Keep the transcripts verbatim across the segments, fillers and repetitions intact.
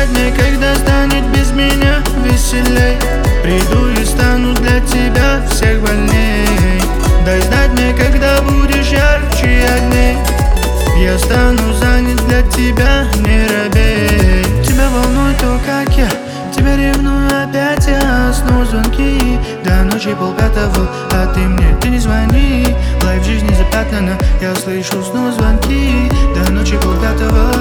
ждать мне, когда станет без меня веселей. Приду и стану для тебя всех больней. Дай знать мне, когда будешь ярче огней. Я стану занят для тебя, не робей. Тебя волнует то, как я тебя ревную опять. Я снова звонки до ночи полпятого, а ты мне, ты не звони. Лайф жизни запятнана, я слышу снова звонки до ночи полпятого.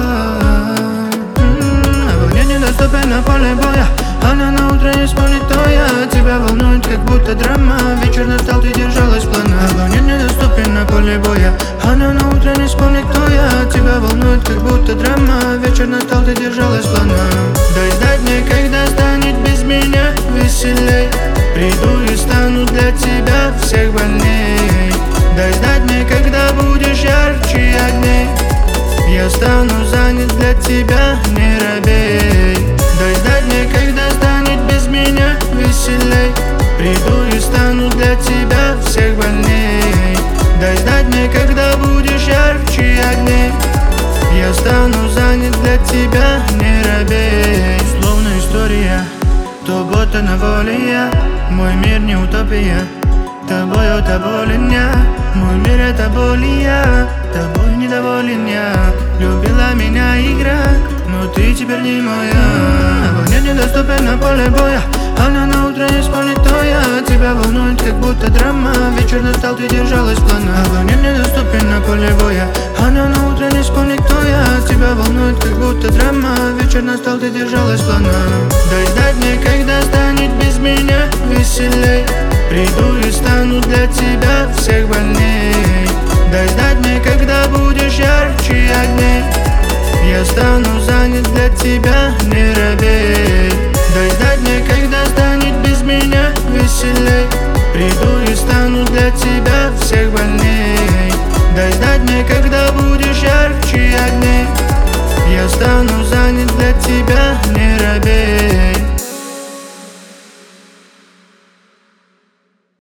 А волне недоступен на поле боя, она на утро не вспомнит, то я. Тебя волнует, как будто драма. Вечер настал, ты держалась плана. А волне недоступен на поле боя, она на утро не вспомнит, кто я. Тебя волнует, как будто драма. Вечер настал, ты держалась плана. Дай знать мне, когда станет без меня веселей. Приду и стану для тебя всех больней. Дай знать мне, когда будешь ярче огней. Я стану занят для тебя, не робей. Дай знать мне, когда станет без меня веселей. Приду и стану для тебя всех больней. Дай знать мне, когда будешь ярче огней. Я стану занят для тебя, не робей. Словно история, то будто на воле я. Мой мир не утопия, тобою доволен я. Мой мир это боль и я, тобой недоволен я. Любила меня игра, но ты теперь не моя. А волне недоступен на поле боя, она на утро не вспомнит, то я. Тебя волнует, как будто драма. Вечер настал, ты держалась плана. А волне недоступен на поле боя, она на утро не вспомнит, кто я. Тебя волнует, как будто драма. Вечер настал, ты держалась плана. Дай знать мне, когда станет без меня веселей. Приду и стану для тебя всех больней. Дай знать мне, когда будешь ярче огней. Я стану занят для тебя, не робей.